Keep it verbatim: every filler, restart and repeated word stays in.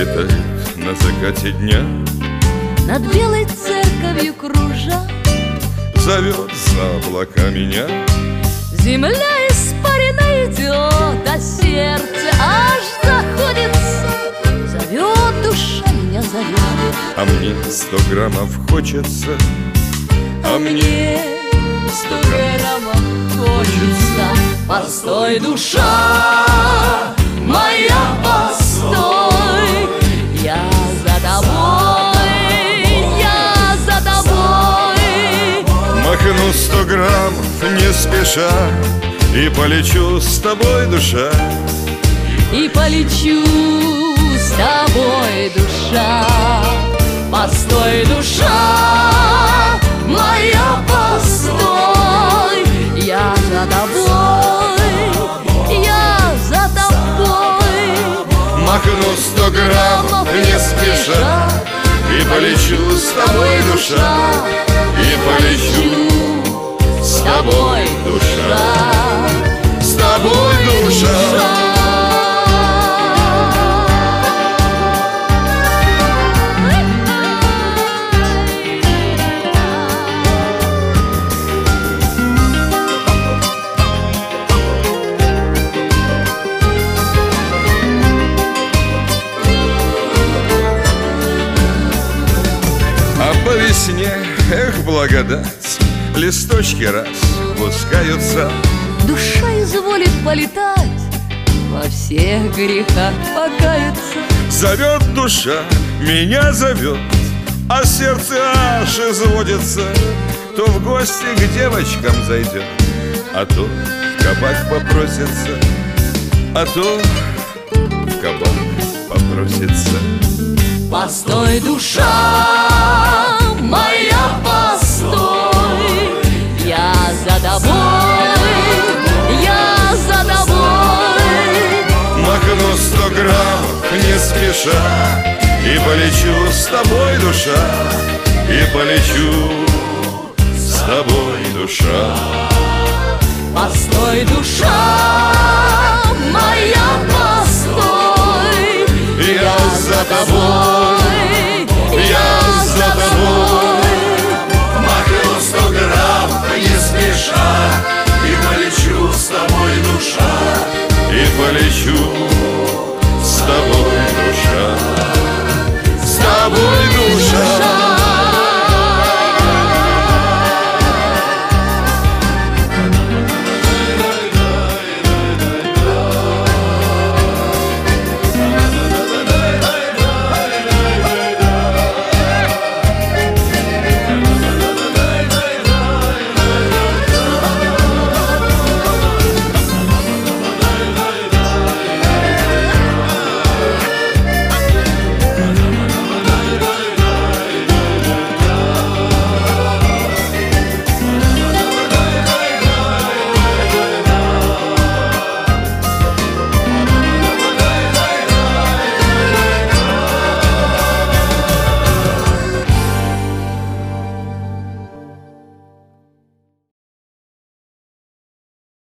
Летает на закате дня, над белой церковью кружа, зовет за облака меня. Земля испарина идет, а сердце аж заходится. Зовет душа, меня зовет. А мне сто граммов хочется, А мне сто граммов хочется. Постой, душа моя, постой. Я за тобой, я за тобой. махну сто граммов не спеша и полечу с тобой, душа. И полечу с тобой, душа. Постой, душа моя, постой. Я за тобой, я за тобой. Махну сто граммов не спеша и полечу с тобой, душа. И полечу с тобой, душа. С тобой, душа. По весне, эх, благодать, листочки распускаются. Душа изволит полетать, во всех грехах покаяться. Зовет душа, меня зовет, а сердце аж изводится. То в гости к девочкам зайдет, а то в кабак попросится, а то в кабак попросится. Постой, душа моя, постой. Я за тобой, я за тобой. Махну сто граммов не спеша и полечу с тобой, душа. И полечу с тобой, душа. Постой, душа моя, постой. Я за тобой, я за тобой. Махну сто грамм не спеша и полечу с тобой, душа. И полечу